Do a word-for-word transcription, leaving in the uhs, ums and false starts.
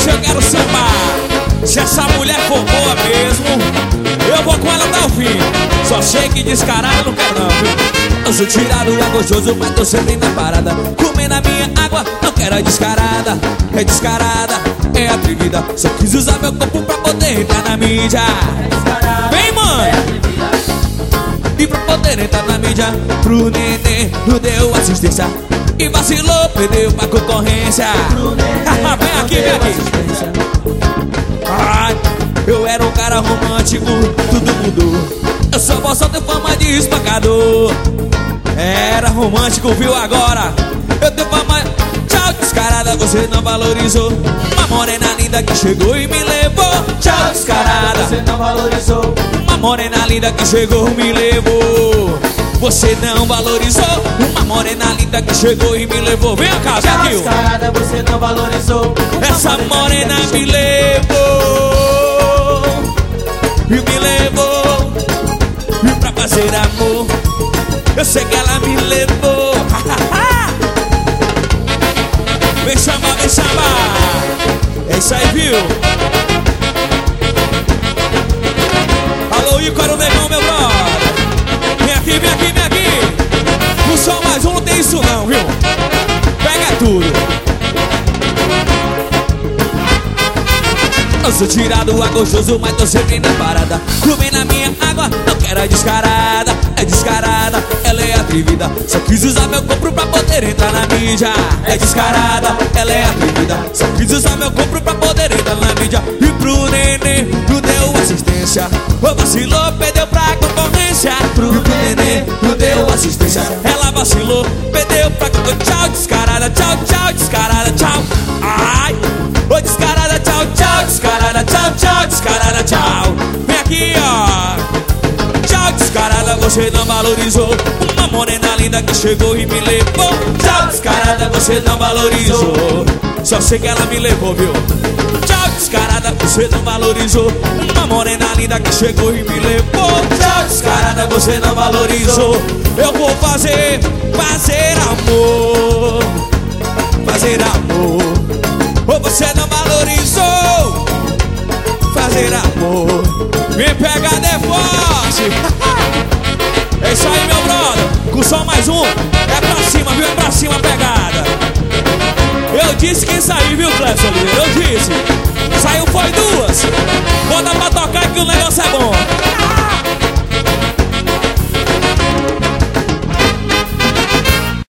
Hoje eu quero sambar. Se essa mulher for boa mesmo, eu vou com ela até o fim. Só sei que descarado não quero não, viu? Eu sou tirado, é gostoso, mas tô sempre na parada. Comendo a minha água, não quero a descarada. É descarada, é atrevida. Só quis usar meu corpo pra poder entrar na mídia. Vem, mãe! E pra poder entrar na mídia, pro neném não deu assistência. E vacilou, perdeu pra concorrência. Vem aqui, vem aqui. Ai, eu era um cara romântico, tudo mudou. Eu só posso ter fama de espancador. Era romântico, viu agora? Eu tenho fama. Tchau, descarada, você não valorizou. Uma morena linda que chegou e me levou. Tchau, descarada, você não valorizou. Uma morena linda que chegou e me levou. Você não valorizou. Uma morena linda que chegou e me levou. Vem cá, Tchau, aqui. descarada, você não valorizou. Essa morena me levou. E me levou. E pra fazer amor, eu sei que ela me levou. Vem chamar, vem chamar. É isso aí, viu? Alô, Ícaro Negão, meu brother. Vem aqui, vem aqui, vem aqui. No som mais um não tem isso não, viu? Pega tudo. Eu sou tirado, é gostoso, mas tô sempre na parada. Comendo a minha água, não quero a descarada. É descarada, ela é atrevida. Só quis usar meu corpo pra poder entrar na mídia. É descarada, ela é atrevida. Só quis usar meu corpo pra poder entrar na mídia. E pro neném não deu assistência. Ô vacilou, perdeu pra concorrência. Pro neném não deu assistência. Ela vacilou, perdeu pra concorrência. Tchau, descarada, tchau, tchau, descarada, tchau. Ai, ô descarada, tchau, tchau, descarada, tchau, tchau, descarada, tchau. Vem aqui, ó. Tchau, descarada, você não valorizou. Uma morena linda que chegou e me levou. Tchau, descarada, você não valorizou. Só sei que ela me levou, viu? Tchau, descarada, você não valorizou. Uma morena linda que chegou e me levou. Tchau, descarada, você não valorizou. Eu vou fazer, fazer amor. Fazer amor. Ou você não valorizou. Fazer amor. Me pegada é forte. É isso aí, meu brother. Com só mais um. É pra cima, viu? É pra cima a pegada. Eu disse que isso